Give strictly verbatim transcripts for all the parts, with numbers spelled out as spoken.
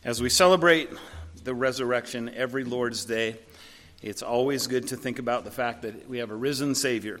As we celebrate the resurrection every Lord's Day, it's always good to think about the fact that we have a risen Savior.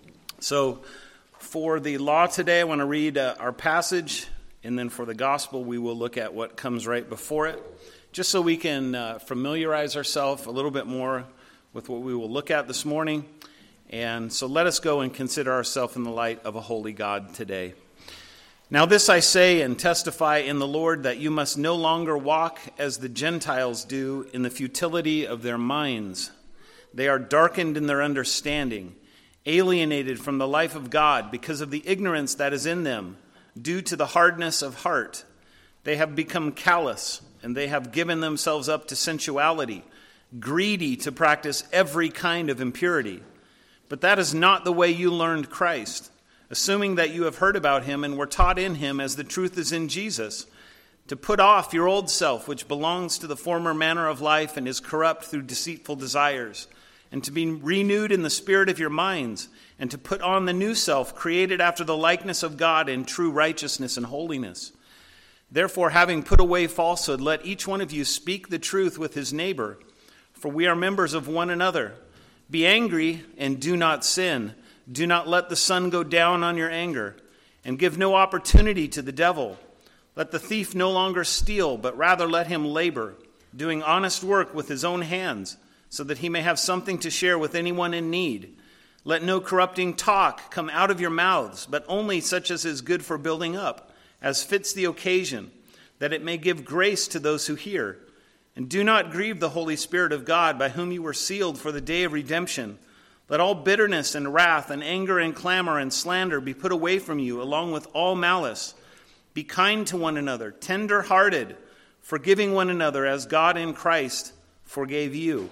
So for the law today, I want to read uh, our passage, and then for the gospel, we will look at what comes right before it, just so we can uh, familiarize ourselves a little bit more with what we will look at this morning. And so let us go and consider ourselves in the light of a holy God today. Now this I say and testify in the Lord, that you must no longer walk as the Gentiles do in the futility of their minds. They are darkened in their understanding, alienated from the life of God because of the ignorance that is in them, due to the hardness of heart. They have become callous, and they have given themselves up to sensuality, greedy to practice every kind of impurity. But that is not the way you learned Christ, assuming that you have heard about him and were taught in him as the truth is in Jesus, to put off your old self, which belongs to the former manner of life and is corrupt through deceitful desires, and to be renewed in the spirit of your minds, and to put on the new self, created after the likeness of God in true righteousness and holiness. Therefore, having put away falsehood, let each one of you speak the truth with his neighbor, for we are members of one another. Be angry and do not sin. Do not let the sun go down on your anger, and give no opportunity to the devil. Let the thief no longer steal, but rather let him labor, doing honest work with his own hands, so that he may have something to share with anyone in need. Let no corrupting talk come out of your mouths, but only such as is good for building up, as fits the occasion, that it may give grace to those who hear. And do not grieve the Holy Spirit of God, by whom you were sealed for the day of redemption. Let all bitterness and wrath and anger and clamor and slander be put away from you, along with all malice. Be kind to one another, tender-hearted, forgiving one another as God in Christ forgave you.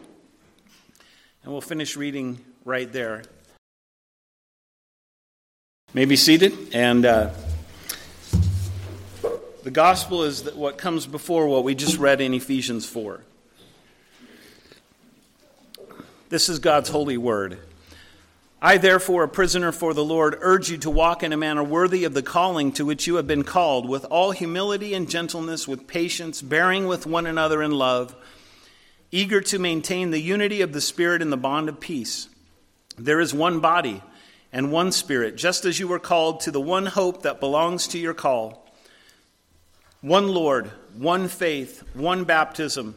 And we'll finish reading right there. May be seated. And uh, the gospel is what comes before what we just read in Ephesians four. This is God's holy word. I, therefore, a prisoner for the Lord, urge you to walk in a manner worthy of the calling to which you have been called, with all humility and gentleness, with patience, bearing with one another in love, eager to maintain the unity of the Spirit in the bond of peace. There is one body and one Spirit, just as you were called to the one hope that belongs to your call. One Lord, one faith, one baptism,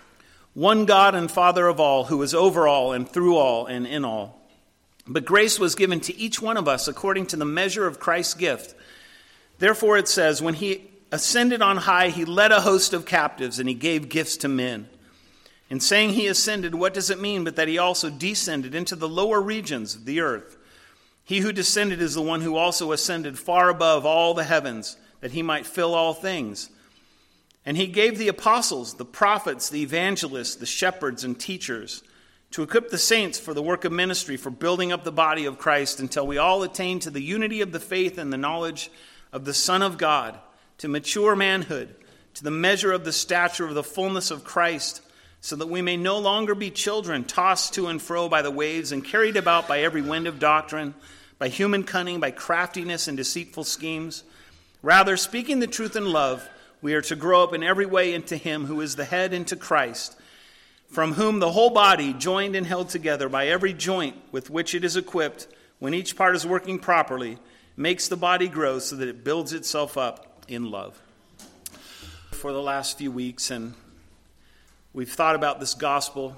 one God and Father of all, who is over all and through all and in all. But grace was given to each one of us according to the measure of Christ's gift. Therefore it says, when he ascended on high, he led a host of captives, and he gave gifts to men. In saying he ascended, what does it mean but that he also descended into the lower regions of the earth? He who descended is the one who also ascended far above all the heavens, that he might fill all things. And he gave the apostles, the prophets, the evangelists, the shepherds, and teachers to equip the saints for the work of ministry, for building up the body of Christ, until we all attain to the unity of the faith and the knowledge of the Son of God, to mature manhood, to the measure of the stature of the fullness of Christ, so that we may no longer be children, tossed to and fro by the waves and carried about by every wind of doctrine, by human cunning, by craftiness and deceitful schemes. Rather, speaking the truth in love, we are to grow up in every way into him who is the head, into Christ, from whom the whole body, joined and held together by every joint with which it is equipped, when each part is working properly, makes the body grow so that it builds itself up in love. For the last few weeks, and we've thought about this gospel,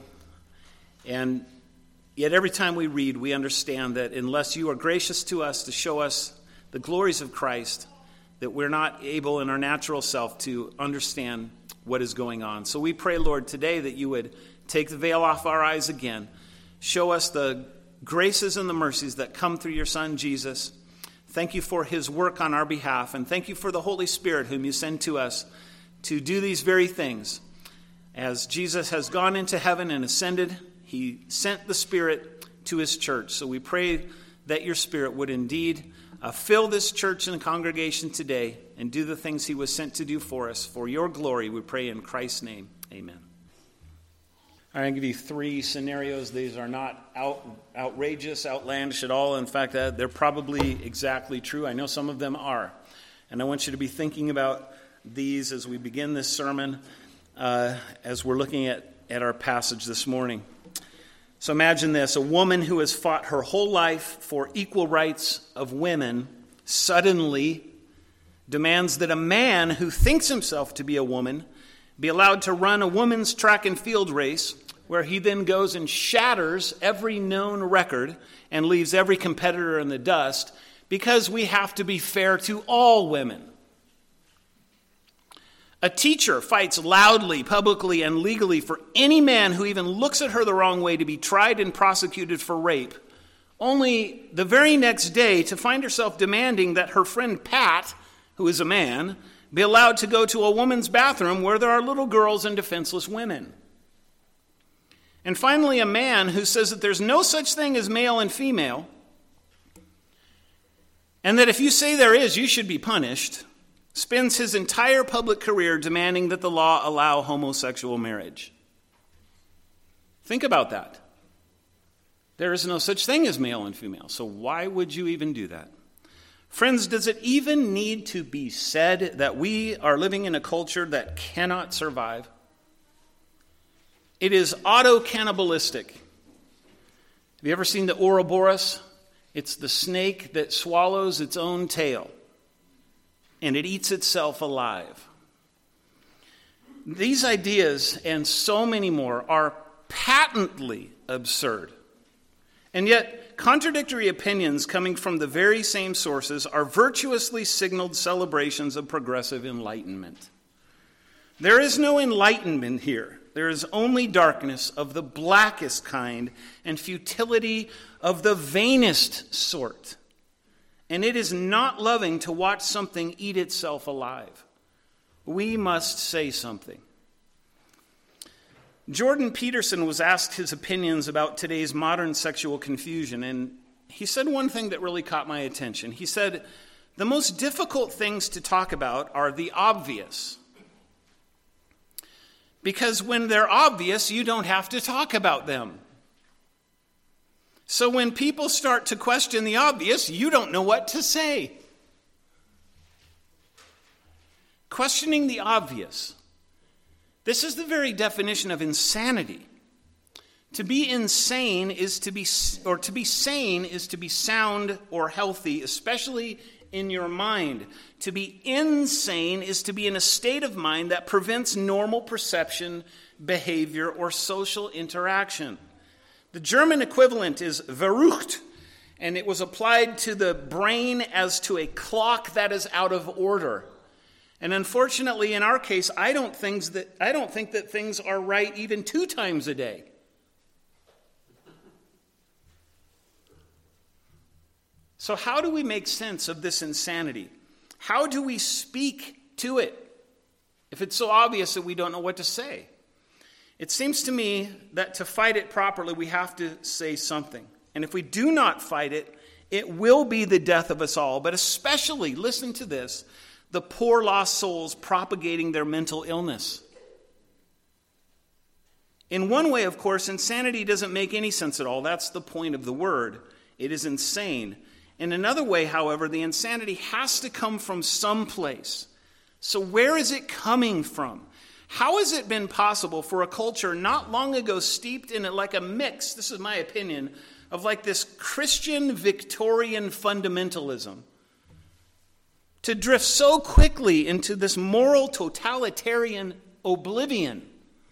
and yet every time we read, we understand that unless you are gracious to us to show us the glories of Christ, that we're not able in our natural self to understand what is going on. So we pray, Lord, today that you would take the veil off our eyes again. Show us the graces and the mercies that come through your Son, Jesus. Thank you for his work on our behalf, and thank you for the Holy Spirit whom you send to us to do these very things. As Jesus has gone into heaven and ascended, he sent the Spirit to his church. So we pray that your Spirit would indeed Uh, fill this church and congregation today and do the things he was sent to do for us. For your glory, we pray in Christ's name. Amen. I'm going to give you three scenarios. These are not out, outrageous, outlandish at all. In fact, uh, they're probably exactly true. I know some of them are. And I want you to be thinking about these as we begin this sermon, uh, as we're looking at, at our passage this morning. So imagine this, a woman who has fought her whole life for equal rights of women suddenly demands that a man who thinks himself to be a woman be allowed to run a woman's track and field race, where he then goes and shatters every known record and leaves every competitor in the dust, because we have to be fair to all women. A teacher fights loudly, publicly, and legally for any man who even looks at her the wrong way to be tried and prosecuted for rape, only the very next day to find herself demanding that her friend Pat, who is a man, be allowed to go to a woman's bathroom where there are little girls and defenseless women. And finally, a man who says that there's no such thing as male and female, and that if you say there is, you should be punished, spends his entire public career demanding that the law allow homosexual marriage. Think about that. There is no such thing as male and female, so why would you even do that? Friends, does it even need to be said that we are living in a culture that cannot survive? It is auto-cannibalistic. Have you ever seen the Ouroboros? It's the snake that swallows its own tail, and it eats itself alive. These ideas and so many more are patently absurd. And yet, contradictory opinions coming from the very same sources are virtuously signaled celebrations of progressive enlightenment. There is no enlightenment here. There is only darkness of the blackest kind and futility of the vainest sort. And it is not loving to watch something eat itself alive. We must say something. Jordan Peterson was asked his opinions about today's modern sexual confusion, and he said one thing that really caught my attention. He said, the most difficult things to talk about are the obvious. Because when they're obvious, you don't have to talk about them. So when people start to question the obvious, you don't know what to say. Questioning the obvious. This is the very definition of insanity. To be insane is to be, or to be sane is to be sound or healthy, especially in your mind. To be insane is to be in a state of mind that prevents normal perception, behavior, or social interaction. The German equivalent is verrückt, and it was applied to the brain as to a clock that is out of order. And unfortunately, in our case, I don't, things that, I don't think that things are right even two times a day. So how do we make sense of this insanity? How do we speak to it if it's so obvious that we don't know what to say? It seems to me that to fight it properly, we have to say something. And if we do not fight it, it will be the death of us all. But especially, listen to this, the poor lost souls propagating their mental illness. In one way, of course, insanity doesn't make any sense at all. That's the point of the word. It is insane. In another way, however, the insanity has to come from someplace. So where is it coming from? How has it been possible for a culture not long ago steeped in it like a mix, this is my opinion, of like this Christian Victorian fundamentalism, to drift so quickly into this moral totalitarian oblivion?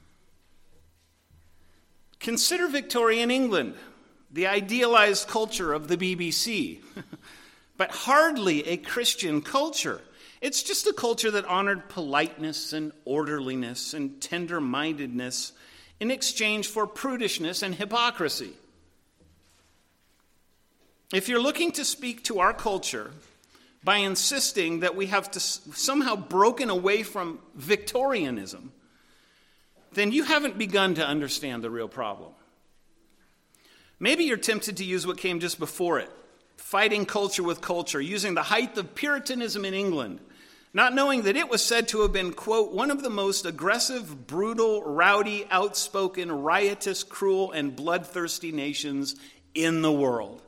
Consider Victorian England, the idealized culture of the B B C, but hardly a Christian culture. It's just a culture that honored politeness and orderliness and tender-mindedness in exchange for prudishness and hypocrisy. If you're looking to speak to our culture by insisting that we have to somehow broken away from Victorianism, then you haven't begun to understand the real problem. Maybe you're tempted to use what came just before it, fighting culture with culture, using the height of Puritanism in England, not knowing that it was said to have been, quote, one of the most aggressive, brutal, rowdy, outspoken, riotous, cruel, and bloodthirsty nations in the world.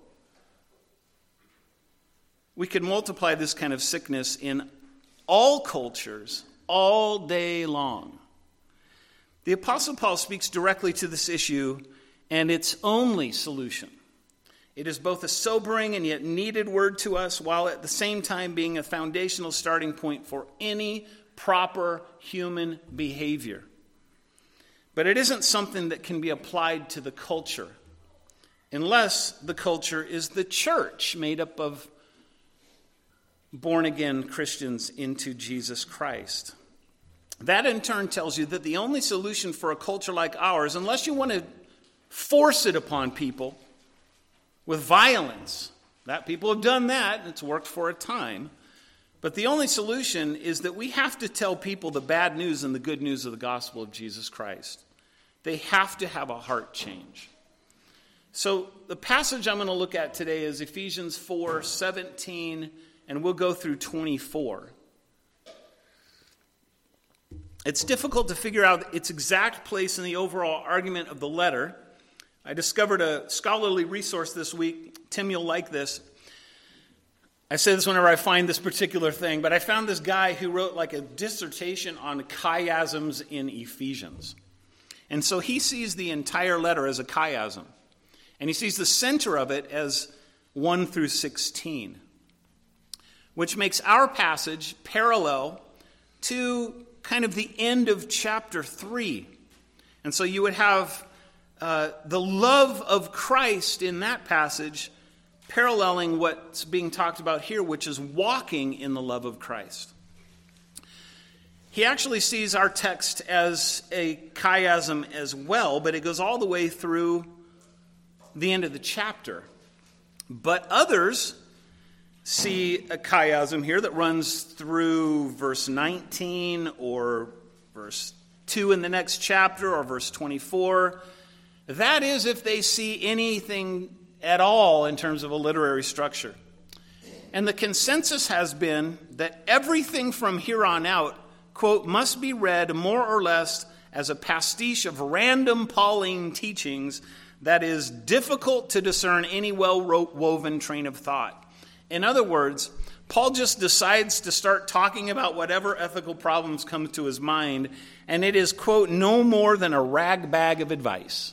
We could multiply this kind of sickness in all cultures all day long. The Apostle Paul speaks directly to this issue and its only solution. It is both a sobering and yet needed word to us, while at the same time being a foundational starting point for any proper human behavior. But it isn't something that can be applied to the culture, unless the culture is the church made up of born-again Christians into Jesus Christ. That in turn tells you that the only solution for a culture like ours, unless you want to force it upon people with violence, that people have done that, and it's worked for a time, but the only solution is that we have to tell people the bad news and the good news of the gospel of Jesus Christ. They have to have a heart change. So the passage I'm going to look at today is Ephesians four seventeen, and we'll go through twenty-four. It's difficult to figure out its exact place in the overall argument of the letter. I discovered a scholarly resource this week. Tim, you'll like this. I say this whenever I find this particular thing, but I found this guy who wrote like a dissertation on chiasms in Ephesians. And so he sees the entire letter as a chiasm. And he sees the center of it as one through sixteen, which makes our passage parallel to kind of the end of chapter three. And so you would have uh, the love of Christ in that passage paralleling what's being talked about here, which is walking in the love of Christ. He actually sees our text as a chiasm as well, but it goes all the way through the end of the chapter. But others see a chiasm here that runs through verse nineteen or verse two in the next chapter or verse twenty-four. That is if they see anything at all in terms of a literary structure. And the consensus has been that everything from here on out, quote, must be read more or less as a pastiche of random Pauline teachings that is difficult to discern any well-woven train of thought. In other words, Paul just decides to start talking about whatever ethical problems come to his mind, and it is, quote, no more than a rag bag of advice.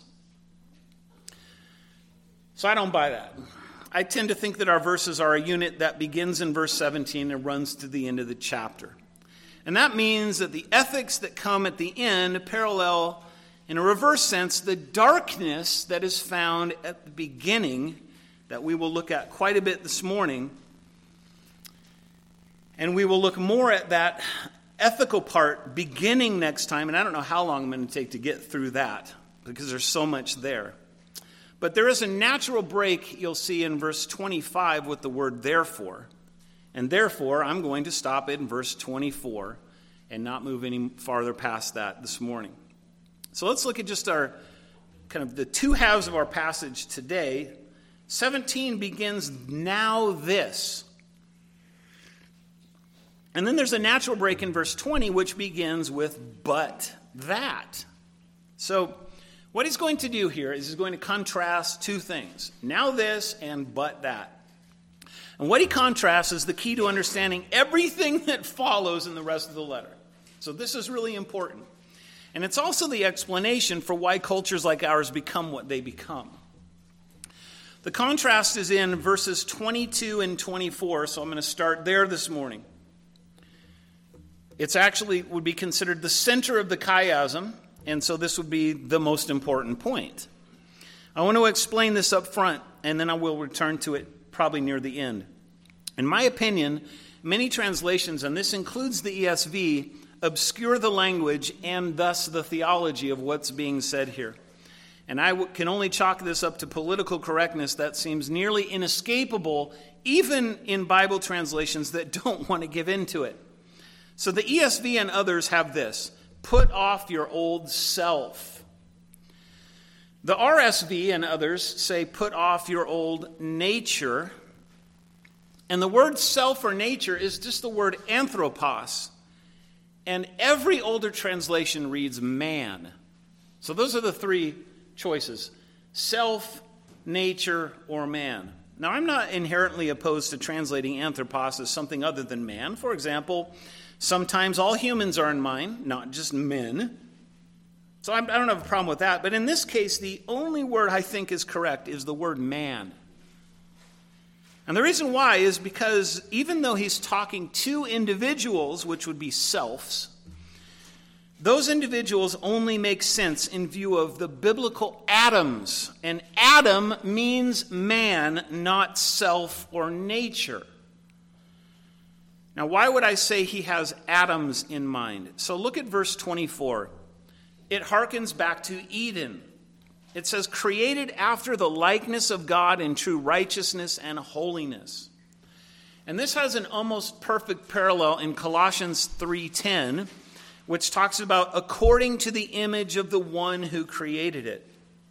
So I don't buy that. I tend to think that our verses are a unit that begins in verse seventeen and runs to the end of the chapter. And that means that the ethics that come at the end parallel, in a reverse sense, the darkness that is found at the beginning that we will look at quite a bit this morning. And we will look more at that ethical part beginning next time. And I don't know how long I'm going to take to get through that because there's so much there. But there is a natural break you'll see in verse twenty-five with the word therefore. And therefore, I'm going to stop it in verse twenty-four and not move any farther past that this morning. So let's look at just our kind of the two halves of our passage today. seventeen begins, now this. And then there's a natural break in verse twenty, which begins with, but that. So what he's going to do here is he's going to contrast two things, now this and but that. And what he contrasts is the key to understanding everything that follows in the rest of the letter. So this is really important. And it's also the explanation for why cultures like ours become what they become. The contrast is in verses twenty-two and twenty-four, so I'm going to start there this morning. It's actually would be considered the center of the chiasm, and so this would be the most important point. I want to explain this up front, and then I will return to it probably near the end. In my opinion, many translations, and this includes the E S V, obscure the language and thus the theology of what's being said here. And I w- can only chalk this up to political correctness that seems nearly inescapable, even in Bible translations that don't want to give in to it. So the E S V and others have this, put off your old self. The R S V and others say put off your old nature. And the word self or nature is just the word anthropos. And every older translation reads man. So those are the three choices. Self, nature, or man. Now, I'm not inherently opposed to translating anthropos as something other than man. For example, Sometimes all humans are in mind, not just men. So I don't have a problem with that. But in this case, the only word I think is correct is the word man. And the reason why is because even though he's talking to individuals, which would be selves, those individuals only make sense in view of the biblical atoms. And Adam means man, not self or nature. Now, why would I say he has atoms in mind? So look at verse twenty-four. It harkens back to Eden. It says, created after the likeness of God in true righteousness and holiness. And this has an almost perfect parallel in Colossians three ten, which talks about according to the image of the one who created it.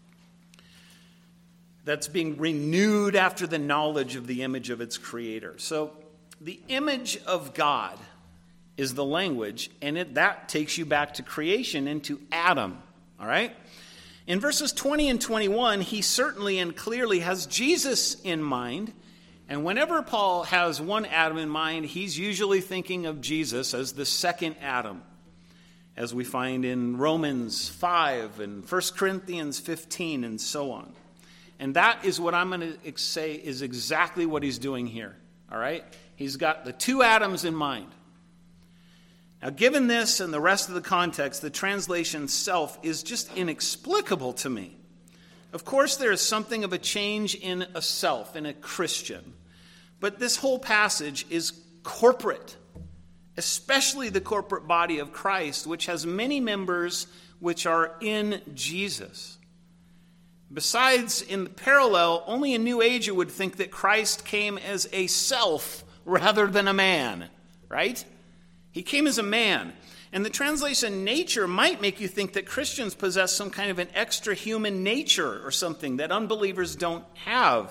That's being renewed after the knowledge of the image of its creator. So the image of God is the language, and it, that takes you back to creation, into Adam. All right? In verses twenty and twenty-one, he certainly and clearly has Jesus in mind. And whenever Paul has one Adam in mind, he's usually thinking of Jesus as the second Adam, as we find in Romans five and First Corinthians fifteen and so on. And that is what I'm going to say is exactly what he's doing here. All right? He's got the two Adams in mind. Now, given this and the rest of the context, the translation self is just inexplicable to me. Of course, there is something of a change in a self, in a Christian. But this whole passage is corporate, especially the corporate body of Christ, which has many members which are in Jesus. Besides, in the parallel, only a New Ager would think that Christ came as a self rather than a man, right? He came as a man. And the translation nature might make you think that Christians possess some kind of an extra human nature or something that unbelievers don't have.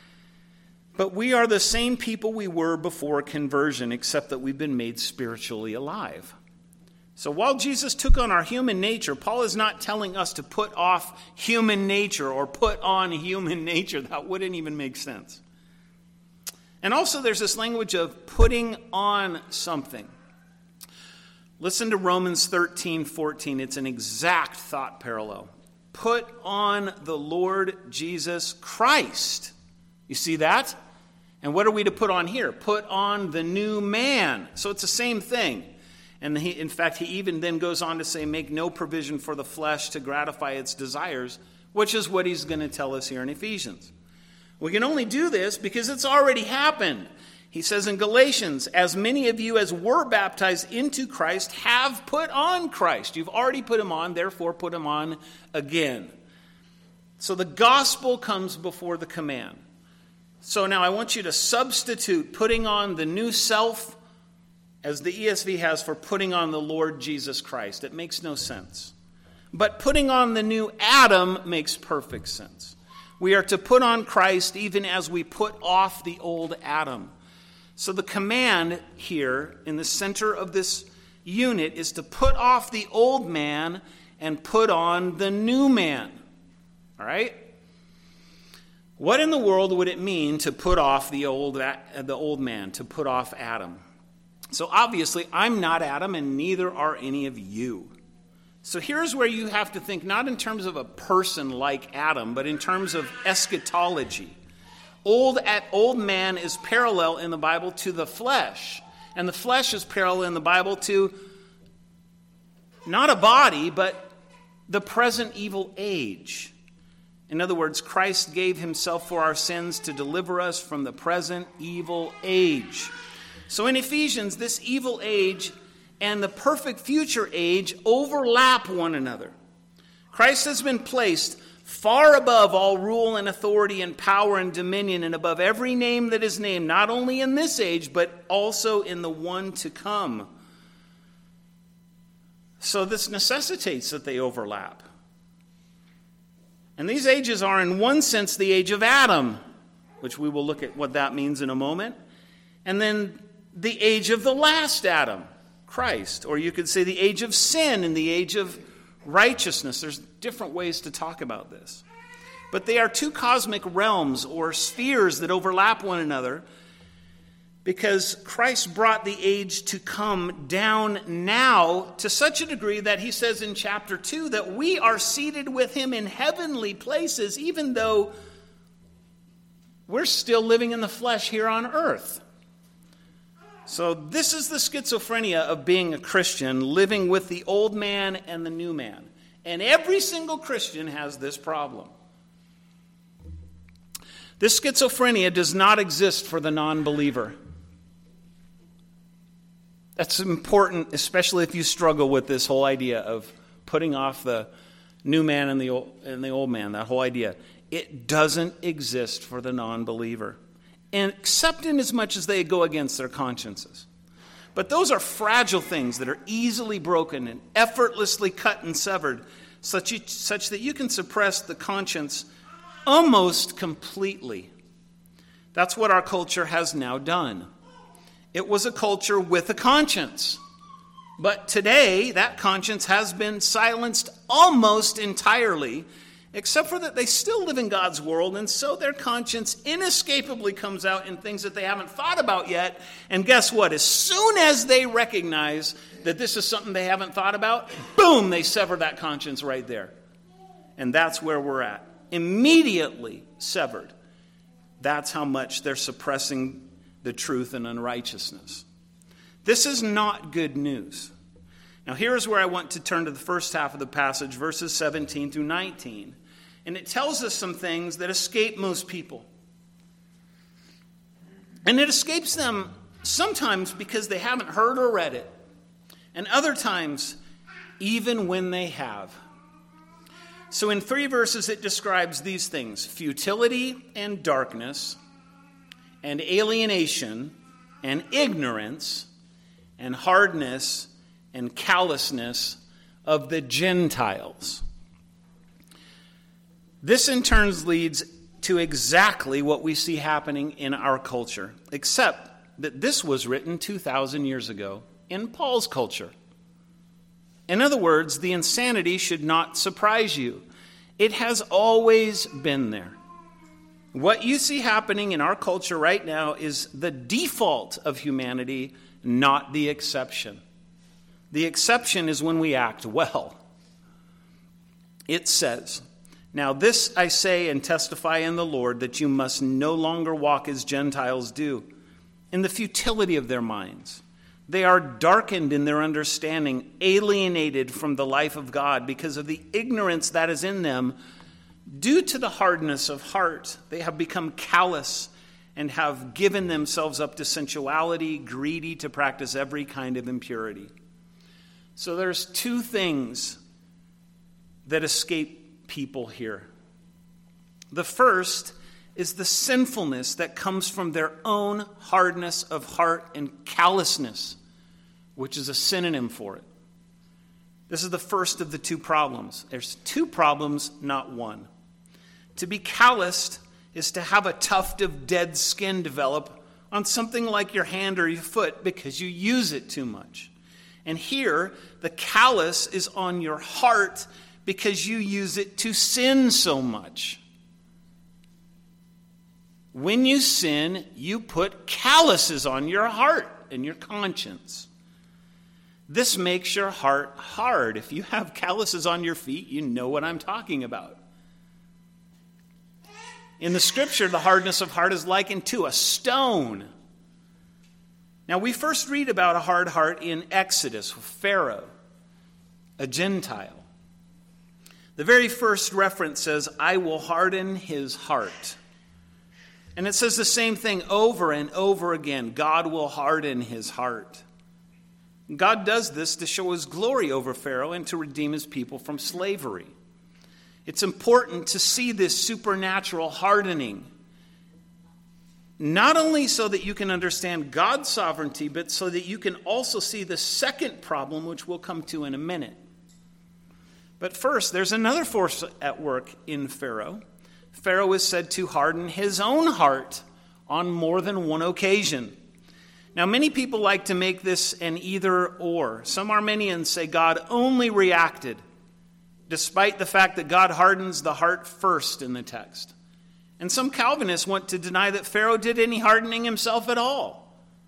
But we are the same people we were before conversion, except that we've been made spiritually alive. So while Jesus took on our human nature, Paul is not telling us to put off human nature or put on human nature. That wouldn't even make sense. And also there's this language of putting on something. Listen to Romans thirteen fourteen. It's an exact thought parallel. Put on the Lord Jesus Christ. You see that? And what are we to put on here? Put on the new man. So it's the same thing. And he, in fact, he even then goes on to say, make no provision for the flesh to gratify its desires, which is what he's going to tell us here in Ephesians. We can only do this because it's already happened. He says in Galatians, as many of you as were baptized into Christ have put on Christ. You've already put him on, therefore put him on again. So the gospel comes before the command. So now I want you to substitute putting on the new self as the E S V has for putting on the Lord Jesus Christ. It makes no sense. But putting on the new Adam makes perfect sense. We are to put on Christ even as we put off the old Adam. So the command here in the center of this unit is to put off the old man and put on the new man. All right? What in the world would it mean to put off the old, the old man, to put off Adam? So obviously, I'm not Adam, and neither are any of you. So here's where you have to think, not in terms of a person like Adam, but in terms of eschatology. Old, old man is parallel in the Bible to the flesh. And the flesh is parallel in the Bible to not a body, but the present evil age. In other words, Christ gave himself for our sins to deliver us from the present evil age. So in Ephesians, this evil age and the perfect future age overlap one another. Christ has been placed far above all rule and authority and power and dominion and above every name that is named, not only in this age, but also in the one to come. So this necessitates that they overlap. And these ages are in one sense the age of Adam, which we will look at what that means in a moment. And then the age of the last Adam, Christ. Or you could say the age of sin and the age of righteousness. There's different ways to talk about this. But they are two cosmic realms or spheres that overlap one another. Because Christ brought the age to come down now to such a degree that he says in chapter two that we are seated with him in heavenly places, even though we're still living in the flesh here on earth. So this is the schizophrenia of being a Christian, living with the old man and the new man. And every single Christian has this problem. This schizophrenia does not exist for the non-believer. That's important, especially if you struggle with this whole idea of putting off the new man and the old, and the old man, that whole idea. It doesn't exist for the non-believer, and except in as much as they go against their consciences. But those are fragile things that are easily broken and effortlessly cut and severed, such, you, such that you can suppress the conscience almost completely. That's what our culture has now done. It was a culture with a conscience. But today, that conscience has been silenced almost entirely, except for that they still live in God's world, and so their conscience inescapably comes out in things that they haven't thought about yet. And guess what? As soon as they recognize that this is something they haven't thought about, boom, they sever that conscience right there. And that's where we're at. Immediately severed. That's how much they're suppressing the truth and unrighteousness. This is not good news. Now here is where I want to turn to the first half of the passage, verses seventeen through nineteen. And it tells us some things that escape most people. And it escapes them sometimes because they haven't heard or read it. And other times, even when they have. So in three verses it describes these things: futility and darkness, and alienation, and ignorance, and hardness, and callousness of the Gentiles. This in turn leads to exactly what we see happening in our culture, except that this was written two thousand years ago in Paul's culture. In other words, the insanity should not surprise you. It has always been there. What you see happening in our culture right now is the default of humanity, not the exception. The exception is when we act well. It says, "Now this I say and testify in the Lord, that you must no longer walk as Gentiles do, in the futility of their minds. They are darkened in their understanding, alienated from the life of God because of the ignorance that is in them. Due to the hardness of heart, they have become callous and have given themselves up to sensuality, greedy to practice every kind of impurity." So there's two things that escape people here. The first is the sinfulness that comes from their own hardness of heart and callousness, which is a synonym for it. This is the first of the two problems. There's two problems, not one. To be calloused is to have a tuft of dead skin develop on something like your hand or your foot because you use it too much. And here, the callous is on your heart because you use it to sin so much. When you sin, you put calluses on your heart and your conscience. This makes your heart hard. If you have calluses on your feet, you know what I'm talking about. In the scripture, the hardness of heart is likened to a stone. Now, we first read about a hard heart in Exodus with Pharaoh, a Gentile. The very first reference says, "I will harden his heart." And it says the same thing over and over again. God will harden his heart. God does this to show his glory over Pharaoh and to redeem his people from slavery. It's important to see this supernatural hardening, not only so that you can understand God's sovereignty, but so that you can also see the second problem, which we'll come to in a minute. But first, there's another force at work in Pharaoh. Pharaoh is said to harden his own heart on more than one occasion. Now, many people like to make this an either or. Some Arminians say God only reacted, despite the fact that God hardens the heart first in the text. And some Calvinists want to deny that Pharaoh did any hardening himself at all.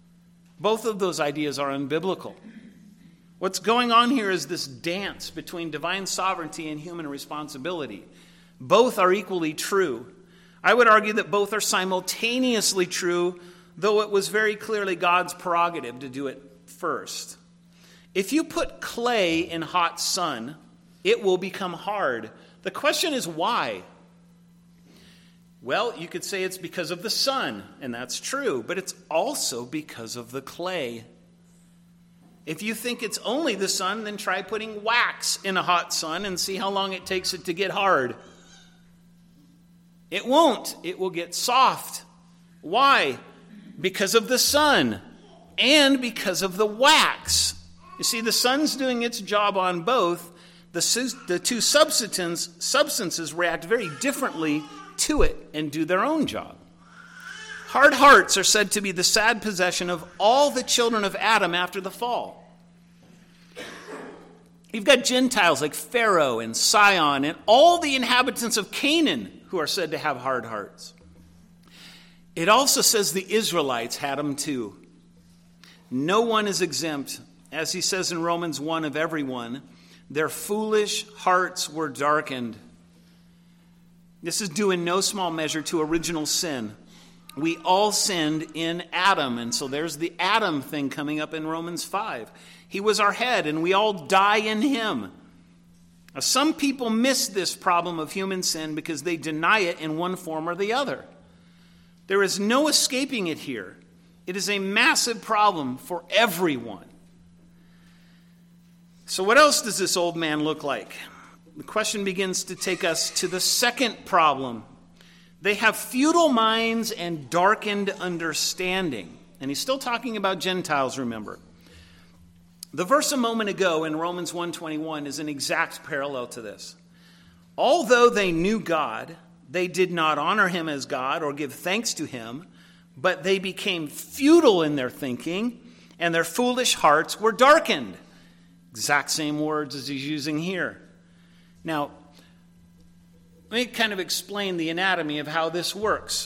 Both of those ideas are unbiblical. What's going on here is this dance between divine sovereignty and human responsibility. Both are equally true. I would argue that both are simultaneously true, though it was very clearly God's prerogative to do it first. If you put clay in hot sun, it will become hard. The question is why? Well, you could say it's because of the sun, and that's true, but it's also because of the clay. If you think it's only the sun, then try putting wax in a hot sun and see how long it takes it to get hard. It won't. It will get soft. Why? Because of the sun and because of the wax. You see, the sun's doing its job on both. The, the two substance, substances react very differently to it and do their own job. Hard hearts are said to be the sad possession of all the children of Adam after the fall. You've got Gentiles like Pharaoh and Sihon and all the inhabitants of Canaan who are said to have hard hearts. It also says the Israelites had them too. No one is exempt. As he says in Romans one of everyone, their foolish hearts were darkened. This is due in no small measure to original sin. We all sinned in Adam, and so there's the Adam thing coming up in Romans five. He was our head, and we all die in him. Now, some people miss this problem of human sin because they deny it in one form or the other. There is no escaping it here. It is a massive problem for everyone. So what else does this old man look like? The question begins to take us to the second problem. They have futile minds and darkened understanding. And he's still talking about Gentiles, remember. The verse a moment ago in Romans one twenty-one is an exact parallel to this. Although they knew God, they did not honor him as God or give thanks to him, but they became futile in their thinking, and their foolish hearts were darkened. Exact same words as he's using here. Now, let me kind of explain the anatomy of how this works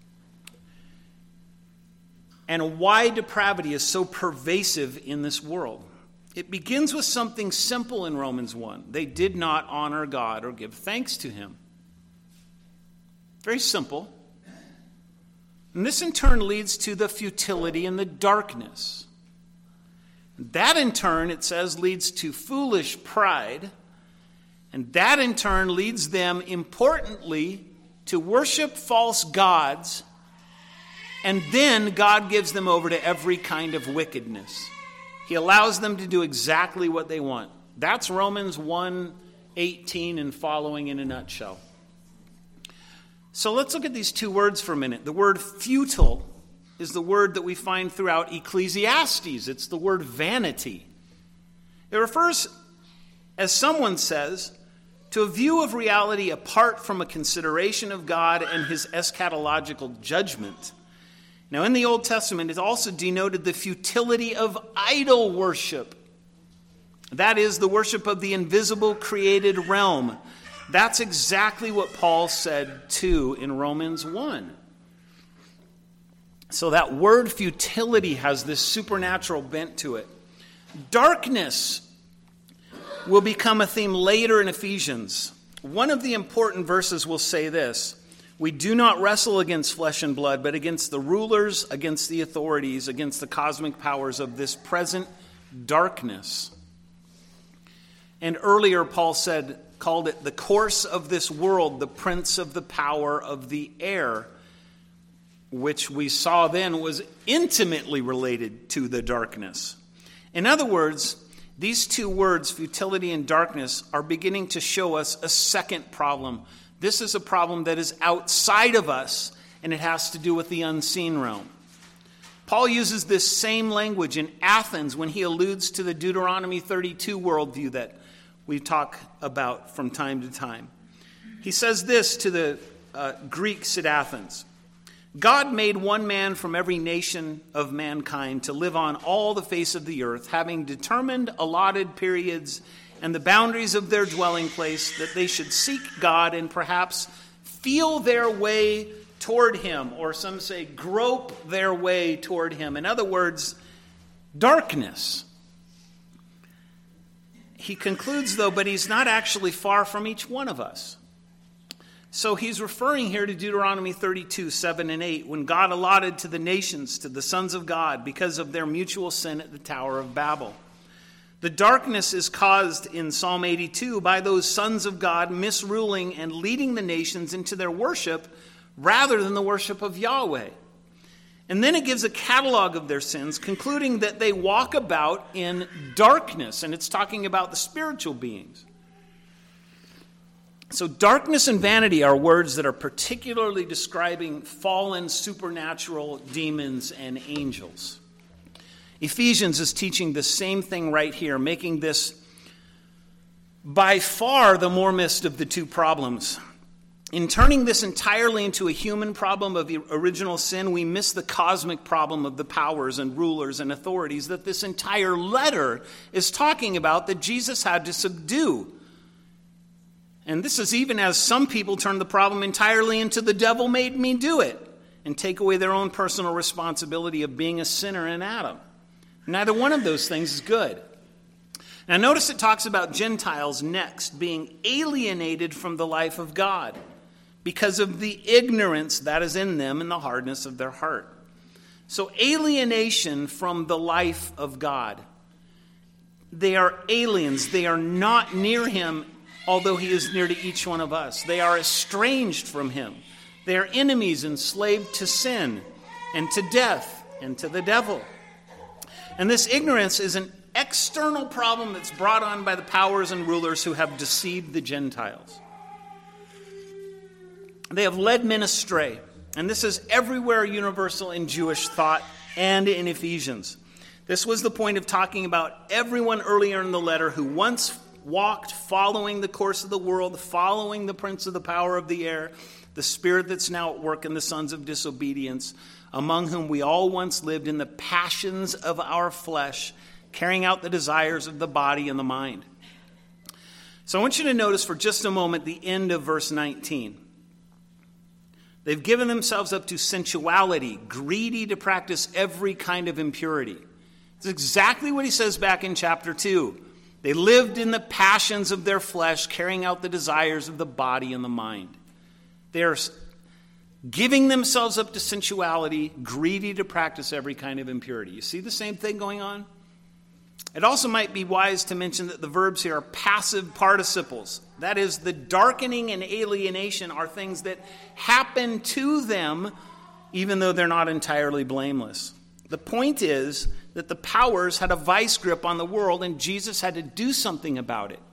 and why depravity is so pervasive in this world. It begins with something simple in Romans one. They did not honor God or give thanks to him. Very simple. And this in turn leads to the futility and the darkness. That in turn, it says, leads to foolish pride. And that in turn leads them, importantly, to worship false gods. And then God gives them over to every kind of wickedness. He allows them to do exactly what they want. That's Romans one eighteen and following in a nutshell. So let's look at these two words for a minute. The word futile is the word that we find throughout Ecclesiastes. It's the word vanity. It refers, as someone says, to a view of reality apart from a consideration of God and his eschatological judgment. Now, in the Old Testament, it also denoted the futility of idol worship. That is, the worship of the invisible created realm. That's exactly what Paul said, too, in Romans one. So that word futility has this supernatural bent to it. Darkness will become a theme later in Ephesians. One of the important verses will say this: we do not wrestle against flesh and blood, but against the rulers, against the authorities, against the cosmic powers of this present darkness. And earlier Paul said, called it the course of this world, the prince of the power of the air, which we saw then was intimately related to the darkness. In other words, these two words, futility and darkness, are beginning to show us a second problem. This is a problem that is outside of us, and it has to do with the unseen realm. Paul uses this same language in Athens when he alludes to the Deuteronomy thirty-two worldview that we talk about from time to time. He says this to the uh, Greeks at Athens: God made one man from every nation of mankind to live on all the face of the earth, having determined allotted periods and the boundaries of their dwelling place, that they should seek God and perhaps feel their way toward him, or some say grope their way toward him. In other words, darkness. He concludes, though, but he's not actually far from each one of us. So he's referring here to Deuteronomy thirty-two, seven and eight, when God allotted to the nations, to the sons of God, because of their mutual sin at the Tower of Babel. The darkness is caused in Psalm eighty-two by those sons of God misruling and leading the nations into their worship rather than the worship of Yahweh. And then it gives a catalog of their sins, concluding that they walk about in darkness, and it's talking about the spiritual beings. So darkness and vanity are words that are particularly describing fallen supernatural demons and angels. Ephesians is teaching the same thing right here, making this by far the more missed of the two problems. In turning this entirely into a human problem of the original sin, we miss the cosmic problem of the powers and rulers and authorities that this entire letter is talking about, that Jesus had to subdue. And this is even as some people turn the problem entirely into the devil made me do it and take away their own personal responsibility of being a sinner in Adam. Neither one of those things is good. Now notice it talks about Gentiles next being alienated from the life of God because of the ignorance that is in them and the hardness of their heart. So alienation from the life of God. They are aliens. They are not near him, although he is near to each one of us. They are estranged from him. They are enemies, enslaved to sin and to death and to the devil. And this ignorance is an external problem that's brought on by the powers and rulers who have deceived the Gentiles. They have led men astray. And this is everywhere universal in Jewish thought and in Ephesians. This was the point of talking about everyone earlier in the letter who once walked following the course of the world, following the prince of the power of the air, the spirit that's now at work in the sons of disobedience, among whom we all once lived in the passions of our flesh, carrying out the desires of the body and the mind. So I want you to notice for just a moment the end of verse nineteen. They've given themselves up to sensuality, greedy to practice every kind of impurity. It's exactly what he says back in chapter two. They lived in the passions of their flesh, carrying out the desires of the body and the mind. They are giving themselves up to sensuality, greedy to practice every kind of impurity. You see the same thing going on? It also might be wise to mention that the verbs here are passive participles. That is, the darkening and alienation are things that happen to them, even though they're not entirely blameless. The point is that the powers had a vice grip on the world, and Jesus had to do something about it.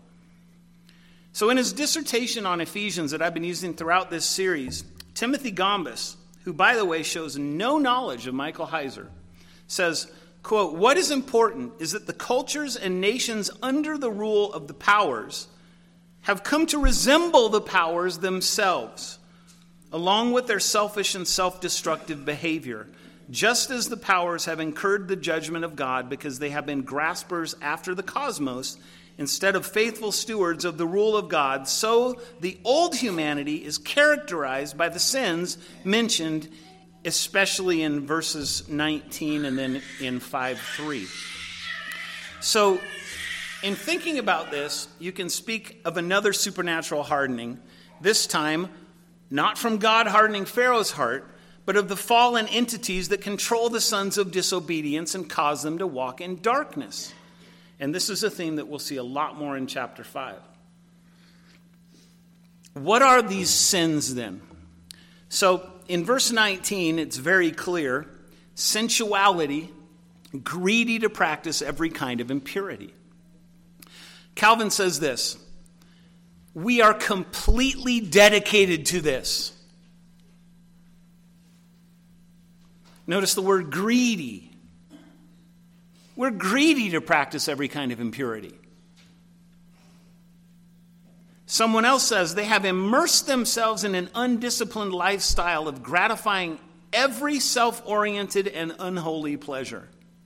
So in his dissertation on Ephesians that I've been using throughout this series, Timothy Gombis, who, by the way, shows no knowledge of Michael Heiser, says, quote, "What is important is that the cultures and nations under the rule of the powers have come to resemble the powers themselves, along with their selfish and self-destructive behavior, just as the powers have incurred the judgment of God because they have been graspers after the cosmos instead of faithful stewards of the rule of God. So the old humanity is characterized by the sins mentioned, especially in verses nineteen and then in five three. So in thinking about this, you can speak of another supernatural hardening, this time not from God hardening Pharaoh's heart, but of the fallen entities that control the sons of disobedience and cause them to walk in darkness. And this is a theme that we'll see a lot more in chapter five. What are these sins then? So in verse nineteen, it's very clear: sensuality, greedy to practice every kind of impurity. Calvin says this: we are completely dedicated to this. Notice the word greedy. We're greedy to practice every kind of impurity. Someone else says they have immersed themselves in an undisciplined lifestyle of gratifying every self-oriented and unholy pleasure.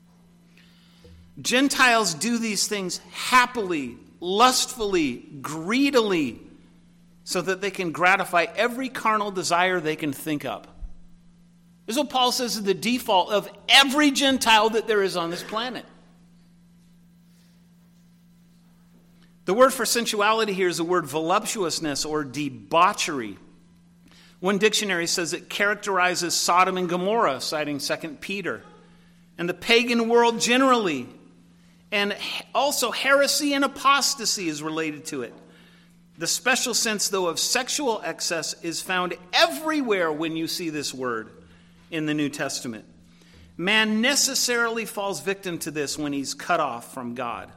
Gentiles do these things happily, lustfully, greedily, so that they can gratify every carnal desire they can think up. This is what Paul says is the default of every Gentile that there is on this planet. The word for sensuality here is the word voluptuousness or debauchery. One dictionary says it characterizes Sodom and Gomorrah, citing Second Peter, and the pagan world generally. And also heresy and apostasy is related to it. The special sense, though, of sexual excess is found everywhere when you see this word in the New Testament. Man necessarily falls victim to this when he's cut off from God.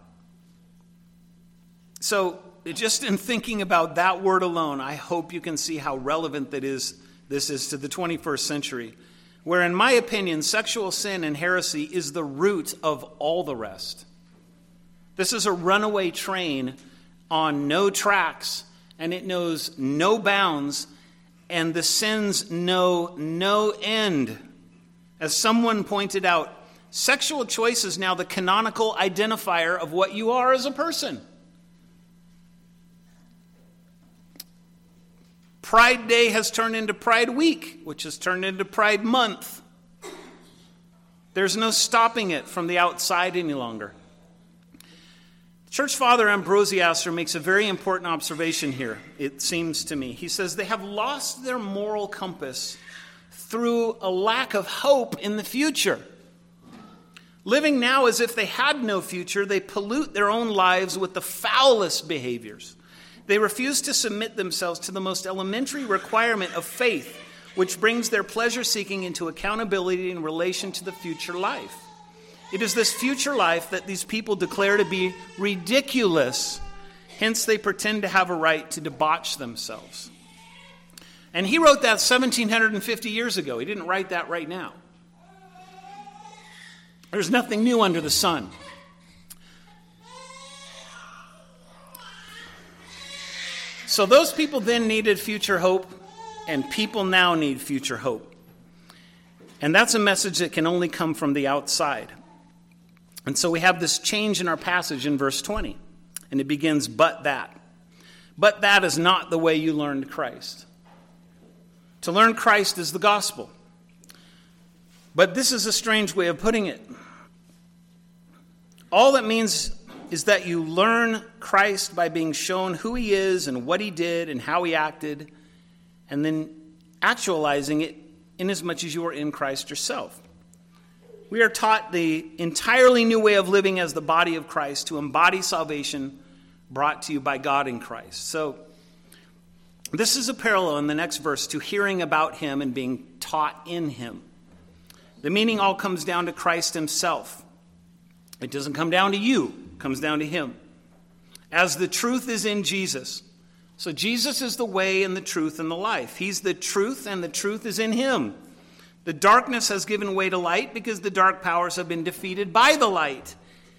So, just in thinking about that word alone, I hope you can see how relevant that is. This is to the twenty-first century, where, in my opinion, sexual sin and heresy is the root of all the rest. This is a runaway train on no tracks, and it knows no bounds, and the sins know no end. As someone pointed out, sexual choice is now the canonical identifier of what you are as a person. Pride Day has turned into Pride Week, which has turned into Pride Month. There's no stopping it from the outside any longer. Church Father Ambrosiaster makes a very important observation here, it seems to me. He says they have lost their moral compass through a lack of hope in the future. Living now as if they had no future, they pollute their own lives with the foulest behaviors. They refuse to submit themselves to the most elementary requirement of faith, which brings their pleasure-seeking into accountability in relation to the future life. It is this future life that these people declare to be ridiculous. Hence, they pretend to have a right to debauch themselves. And he wrote that seventeen fifty years ago. He didn't write that right now. There's nothing new under the sun. So those people then needed future hope, and people now need future hope. And that's a message that can only come from the outside. And so we have this change in our passage in verse twenty. And it begins, but that. But that is not the way you learned Christ. To learn Christ is the gospel. But this is a strange way of putting it. All that means is that you learn Christ by being shown who he is and what he did and how he acted, and then actualizing it inasmuch as you are in Christ yourself. We are taught the entirely new way of living as the body of Christ to embody salvation brought to you by God in Christ. So this is a parallel in the next verse to hearing about him and being taught in him. The meaning all comes down to Christ himself. It doesn't come down to you. It comes down to him. As the truth is in Jesus. So Jesus is the way and the truth and the life. He's the truth, and the truth is in him. The darkness has given way to light because the dark powers have been defeated by the light.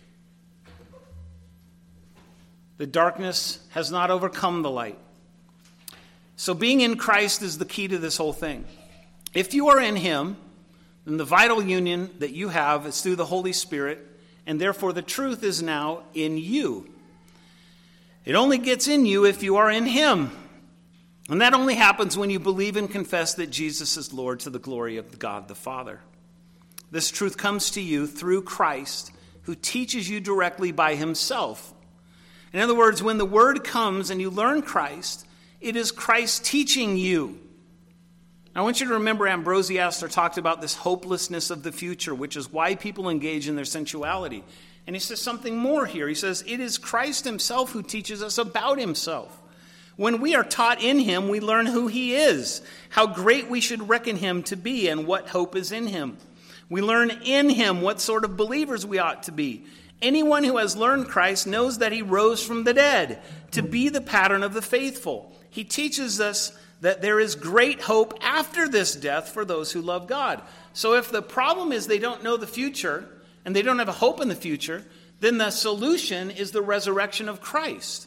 The darkness has not overcome the light. So being in Christ is the key to this whole thing. If you are in him, then the vital union that you have is through the Holy Spirit, and therefore the truth is now in you. It only gets in you if you are in him. And that only happens when you believe and confess that Jesus is Lord to the glory of God the Father. This truth comes to you through Christ, who teaches you directly by himself. In other words, when the word comes and you learn Christ, it is Christ teaching you. I want you to remember Ambrosiaster talked about this hopelessness of the future, which is why people engage in their sensuality. And he says something more here. He says, it is Christ himself who teaches us about himself. When we are taught in him, we learn who he is, how great we should reckon him to be, and what hope is in him. We learn in him what sort of believers we ought to be. Anyone who has learned Christ knows that he rose from the dead to be the pattern of the faithful. He teaches us that there is great hope after this death for those who love God. So if the problem is they don't know the future and they don't have a hope in the future, then the solution is the resurrection of Christ.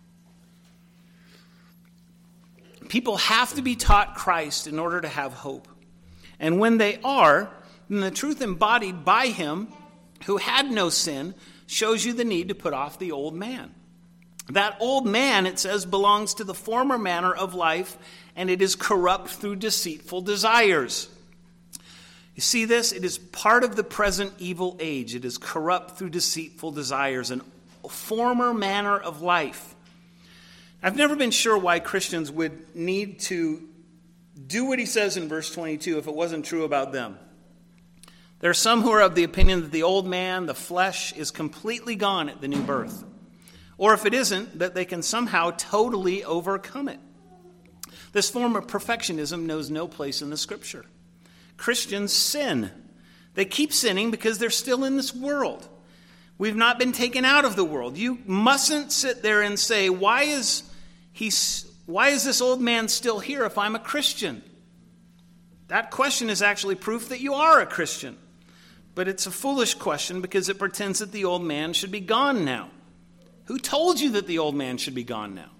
People have to be taught Christ in order to have hope. And when they are, then the truth embodied by him, who had no sin, shows you the need to put off the old man. That old man, it says, belongs to the former manner of life, and it is corrupt through deceitful desires. You see this? It is part of the present evil age. It is corrupt through deceitful desires and former manner of life. I've never been sure why Christians would need to do what he says in verse twenty-two if it wasn't true about them. There are some who are of the opinion that the old man, the flesh, is completely gone at the new birth. Or if it isn't, that they can somehow totally overcome it. This form of perfectionism knows no place in the Scripture. Christians sin. They keep sinning because they're still in this world. We've not been taken out of the world. You mustn't sit there and say, why is he, why is this old man still here if I'm a Christian? That question is actually proof that you are a Christian. But it's a foolish question because it pretends that the old man should be gone now. Who told you that the old man should be gone now?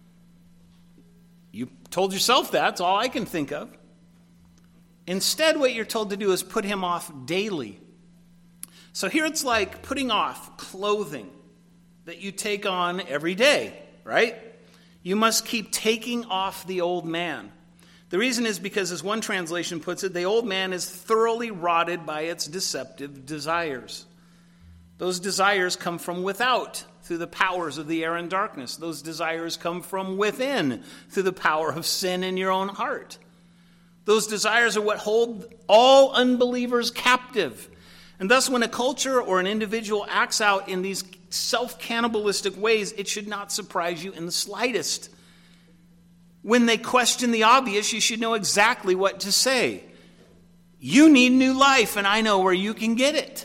You told yourself that. That's all I can think of. Instead, what you're told to do is put him off daily. So here it's like putting off clothing that you take on every day, right? You must keep taking off the old man. The reason is because, as one translation puts it, the old man is thoroughly rotted by its deceptive desires. Those desires come from without through the powers of the air and darkness. Those desires come from within through the power of sin in your own heart. Those desires are what hold all unbelievers captive. And thus, when a culture or an individual acts out in these self-cannibalistic ways, it should not surprise you in the slightest. When they question the obvious, you should know exactly what to say. You need new life, and I know where you can get it.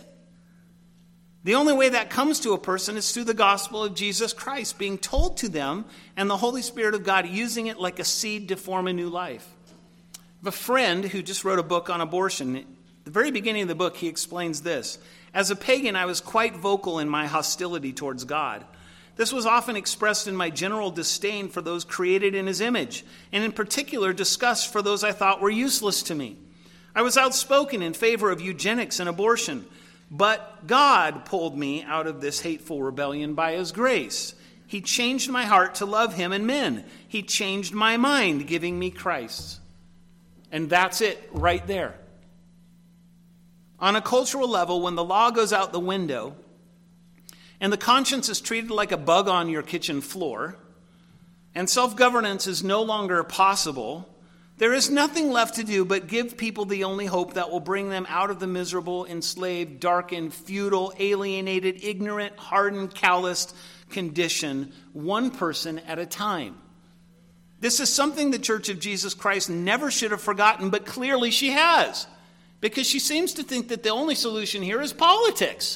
The only way that comes to a person is through the gospel of Jesus Christ being told to them, and the Holy Spirit of God using it like a seed to form a new life. I have a friend who just wrote a book on abortion. At the very beginning of the book, he explains this. As a pagan, I was quite vocal in my hostility towards God. This was often expressed in my general disdain for those created in his image, and in particular disgust for those I thought were useless to me. I was outspoken in favor of eugenics and abortion, but God pulled me out of this hateful rebellion by his grace. He changed my heart to love him and men. He changed my mind, giving me Christ. And that's it right there. On a cultural level, when the law goes out the window, and the conscience is treated like a bug on your kitchen floor, and self-governance is no longer possible, there is nothing left to do but give people the only hope that will bring them out of the miserable, enslaved, darkened, feudal, alienated, ignorant, hardened, calloused condition, one person at a time. This is something the Church of Jesus Christ never should have forgotten, but clearly she has, because she seems to think that the only solution here is politics.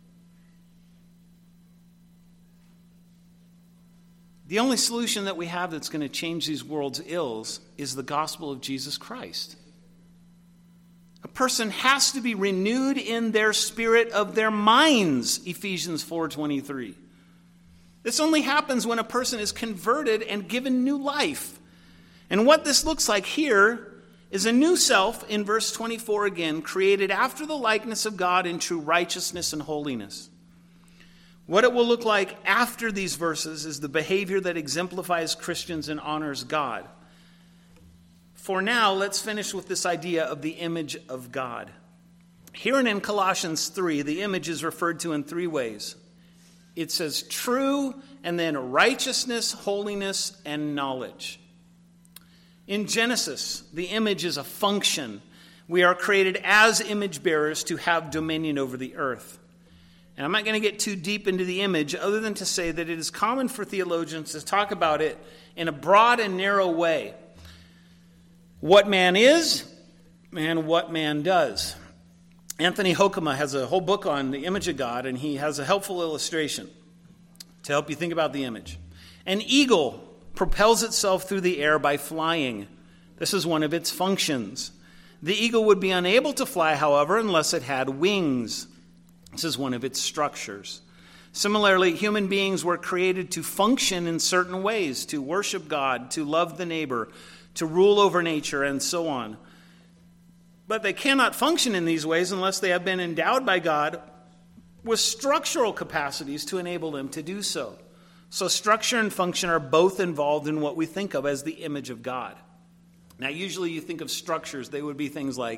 The only solution that we have that's going to change these world's ills is the gospel of Jesus Christ. A person has to be renewed in their spirit of their minds, Ephesians four twenty-three. This only happens when a person is converted and given new life. And what this looks like here is a new self, in verse twenty-four again, created after the likeness of God in true righteousness and holiness. What it will look like after these verses is the behavior that exemplifies Christians and honors God. For now, let's finish with this idea of the image of God. Here and in Colossians three, the image is referred to in three ways. It says true, and then righteousness, holiness, and knowledge. In Genesis, the image is a function. We are created as image bearers to have dominion over the earth. And I'm not going to get too deep into the image other than to say that it is common for theologians to talk about it in a broad and narrow way. What man is and what man does. Anthony Hoekema has a whole book on the image of God, and he has a helpful illustration to help you think about the image. An eagle propels itself through the air by flying. This is one of its functions. The eagle would be unable to fly, however, unless it had wings. This is one of its structures. Similarly, human beings were created to function in certain ways, to worship God, to love the neighbor, to rule over nature, and so on. But they cannot function in these ways unless they have been endowed by God with structural capacities to enable them to do so. So structure and function are both involved in what we think of as the image of God. Now, usually you think of structures, they would be things like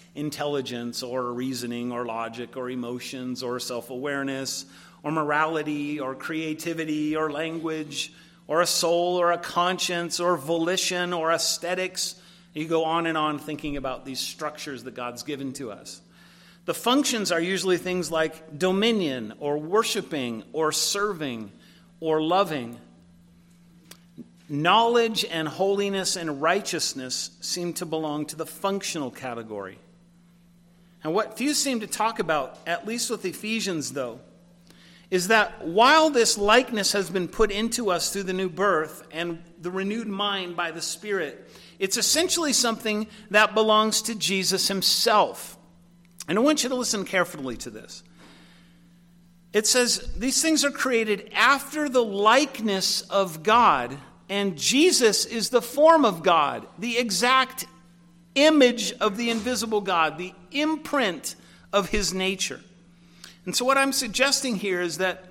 intelligence or reasoning or logic or emotions or self-awareness or morality or creativity or language or a soul or a conscience or volition or aesthetics. You go on and on thinking about these structures that God's given to us. The functions are usually things like dominion or worshiping or serving or loving. Knowledge and holiness and righteousness seem to belong to the functional category. And what few seem to talk about, at least with Ephesians though, is that while this likeness has been put into us through the new birth and the renewed mind by the Spirit, it's essentially something that belongs to Jesus himself. And I want you to listen carefully to this. It says these things are created after the likeness of God, and Jesus is the form of God, the exact image of the invisible God, the imprint of his nature. And so what I'm suggesting here is that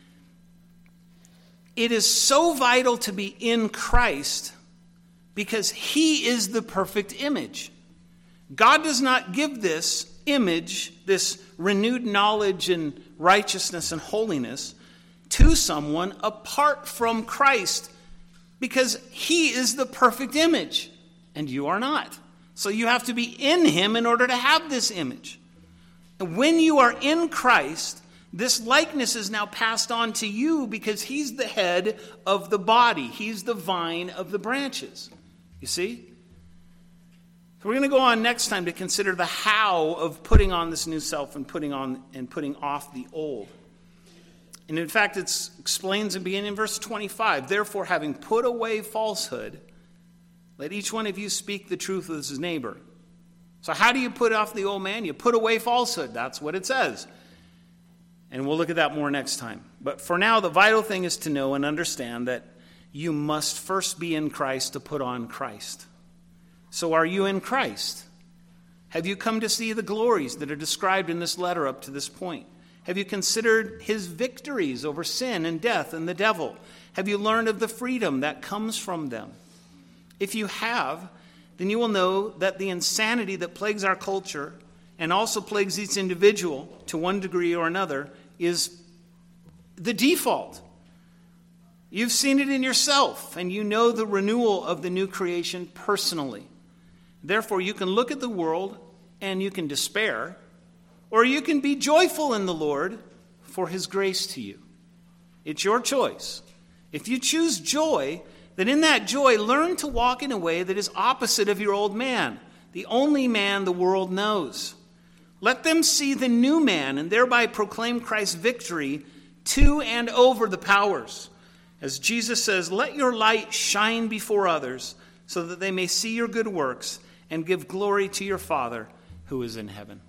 it is so vital to be in Christ because he is the perfect image. God does not give this image, this renewed knowledge and righteousness and holiness to someone apart from Christ because he is the perfect image and you are not. So you have to be in him in order to have this image. And when you are in Christ, this likeness is now passed on to you because he's the head of the body. He's the vine of the branches. You see? So we're going to go on next time to consider the how of putting on this new self and putting on and putting off the old. And in fact, it explains in beginning in verse twenty-five, therefore, having put away falsehood, let each one of you speak the truth with his neighbor. So how do you put off the old man? You put away falsehood. That's what it says. And we'll look at that more next time. But for now, the vital thing is to know and understand that you must first be in Christ to put on Christ. So are you in Christ? Have you come to see the glories that are described in this letter up to this point? Have you considered his victories over sin and death and the devil? Have you learned of the freedom that comes from them? If you have, then you will know that the insanity that plagues our culture and also plagues each individual to one degree or another is the default. You've seen it in yourself, and you know the renewal of the new creation personally. Therefore, you can look at the world and you can despair, or you can be joyful in the Lord for his grace to you. It's your choice. If you choose joy, then in that joy, learn to walk in a way that is opposite of your old man, the only man the world knows. Let them see the new man and thereby proclaim Christ's victory to and over the powers. As Jesus says, let your light shine before others so that they may see your good works and give glory to your Father who is in heaven.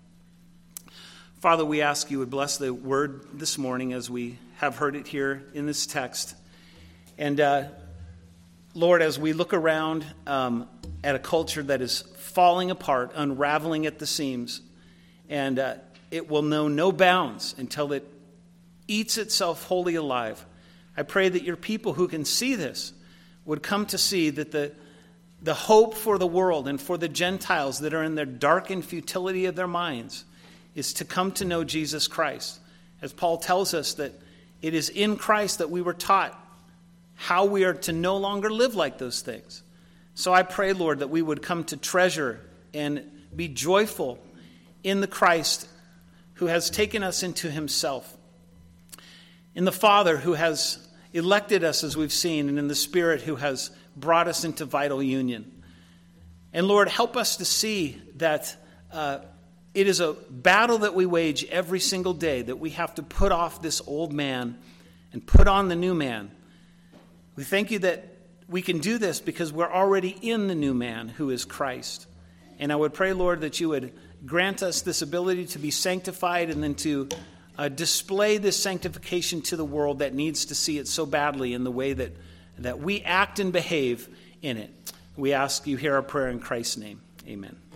Father, we ask you would bless the word this morning as we have heard it here in this text. And uh, Lord, as we look around um, at a culture that is falling apart, unraveling at the seams, and uh, it will know no bounds until it eats itself wholly alive, I pray that your people who can see this would come to see that the, the hope for the world and for the Gentiles that are in their darkened futility of their minds is to come to know Jesus Christ. As Paul tells us that it is in Christ that we were taught how we are to no longer live like those things. So I pray, Lord, that we would come to treasure and be joyful in the Christ who has taken us into himself, in the Father who has elected us, as we've seen, and in the Spirit who has brought us into vital union. And Lord, help us to see that uh, it is a battle that we wage every single day, that we have to put off this old man and put on the new man. We thank you that we can do this because we're already in the new man who is Christ. And I would pray, Lord, that you would grant us this ability to be sanctified and then to Uh, display this sanctification to the world that needs to see it so badly in the way that, that we act and behave in it. We ask you, hear our prayer in Christ's name. Amen.